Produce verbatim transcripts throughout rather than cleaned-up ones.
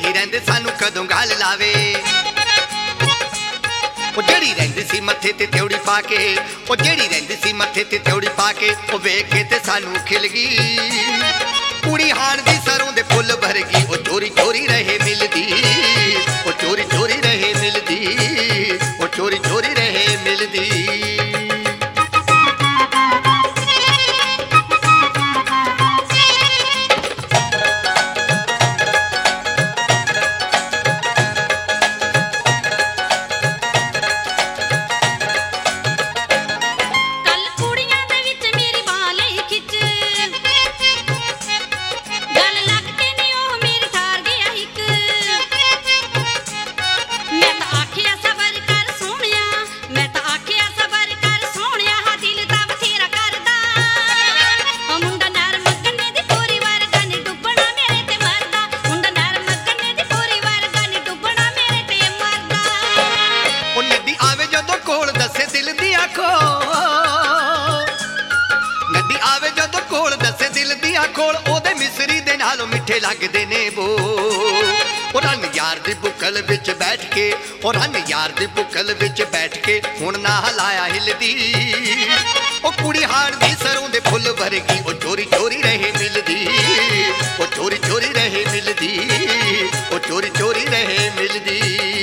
ਇਹੀ ਰਹਿੰਦੇ ਸਾਨੂੰ ਕਦੋਂ ਗੱਲ ਲਾਵੇ। ਉਹ ਜਿਹੜੀ ਰਹਿੰਦੀ ਸੀ ਮੱਥੇ ਤੇ ਤਿਉੜੀ ਪਾ ਕੇ, ਉਹ ਜਿਹੜੀ ਰਹਿੰਦੀ ਸੀ ਮੱਥੇ ਤੇ ਤਿਉੜੀ ਪਾ ਕੇ, ਉਹ ਵੇਖ ਕੇ ਤੇ ਸਾਨੂੰ ਖਿਲ ਗਈ। ਕੁੜੀ ਹਾਣ ਦੀ ਸਰੋਂ ਦੇ ਫੁੱਲ ਵਰਗੀ, ਉਹ ਚੋਰੀ ਚੋਰੀ ਰਹੇ ਮਿਲਦੀ, ਉਹ ਚੋਰੀ ਚੋਰੀ ਰਹੇ ਮਿਲਦੀ, ਉਹ ਚੋਰੀ ਚੋਰੀ ਰਹੇ ਮਿਲਦੀ। ਨੱਡੀ ਆਵੇ ਜਦੋਂ ਕੋਲ ਦੱਸੇ ਦਿਲ ਦੀਆਂ ਕੋਲ, ਉਹਦੇ ਮਿਸਰੀ ਦੇ ਨਾਲੋਂ ਮਿੱਠੇ ਲੱਗਦੇ ਨੇ ਬੋ। ਉਹ ਰੰਨ ਯਾਰ ਦੀ ਬੁੱਕਲ ਵਿੱਚ ਬੈਠ ਕੇ, ਉਹ ਰੰਨ ਯਾਰ ਦੀ ਬੁੱਕਲ ਵਿੱਚ ਬੈਠ ਕੇ, ਹੁਣ ਨਾ ਹਲਾਇਆ ਹਿਲਦੀ। ਉਹ ਕੁੜੀ ਹਾਣ ਦੀ ਸਰੋਂ ਦੇ ਫੁੱਲ ਵਰਗੀ, ਉਹ ਚੋਰੀ ਚੋਰੀ ਰਹੇ ਮਿਲਦੀ, ਉਹ ਚੋਰੀ ਚੋਰੀ ਰਹੇ ਮਿਲਦੀ, ਉਹ ਚੋਰੀ ਚੋਰੀ ਰਹੇ ਮਿਲਦੀ।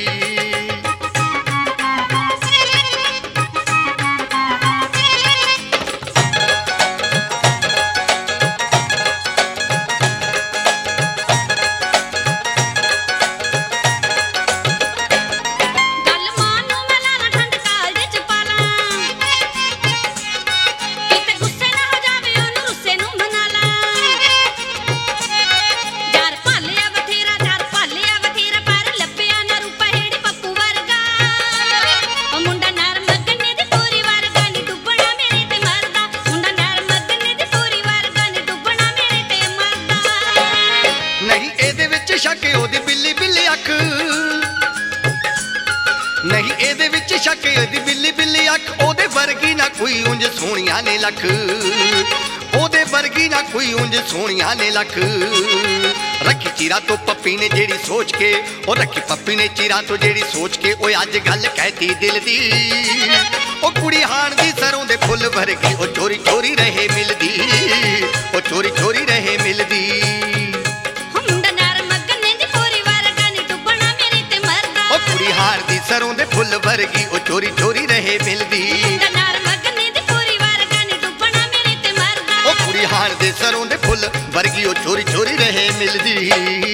ਸ਼ੱਕ ਉਹਦੀ ਬਿੱਲੀ ਬਿੱਲੀ ਅੱਖ, ਨਹੀਂ ਇਹਦੇ ਵਿੱਚ ਸ਼ੱਕ ਉਹਦੀ ਬਿੱਲੀ ਬਿੱਲੀ ਅੱਖ, ਉਹਦੇ ਵਰਗੀ ਨਾ ਕੋਈ ਉਂਝ ਸੋਹਣੀਆਂ ਨੇ ਲੱਖ, ਉਹਦੇ ਵਰਗੀ ਨਾ ਕੋਈ ਉਂਝ ਸੋਹਣੀਆਂ ਨੇ ਲੱਖ। ਰੱਖੀ ਚੀਰਾ ਤੋਂ ਪੱਪੀ ਨੇ ਜਿਹੜੀ ਸੋਚ ਕੇ, ਉਹ ਰੱਖੀ ਪੱਪੀ ਨੇ ਚੀਰਾ ਤੋਂ ਜਿਹੜੀ ਸੋਚ ਕੇ, ਉਹ ਅੱਜ ਗੱਲ ਕਹਿਤੀ ਦਿਲ ਦੀ। ਉਹ ਕੁੜੀ ਹਾਣ ਦੀ ਸਰੋਂ ਦੇ ਫੁੱਲ ਵਰਗੀ, ਉਹ ਚੋਰੀ ਚੋਰੀ ਰਹੇ ਮਿਲਦੀ, ਉਹ ਚੋਰੀ ਚੋਰੀ ਰਹੇ ਮਿਲਦੀ। ਹਾਰ ਦੀ ਸਰੋਂ ਦੇ ਫੁੱਲ ਵਰਗੀ, ਉਹ ਚੋਰੀ ਚੋਰੀ ਰਹੇ ਮਿਲਦੀ। ਉਹ ਕੁੜੀ ਹਾਰ ਦੇ ਸਰੋਂ ਦੇ ਫੁੱਲ ਵਰਗੀ, ਉਹ ਚੋਰੀ ਚੋਰੀ ਰਹੇ ਮਿਲਦੀ।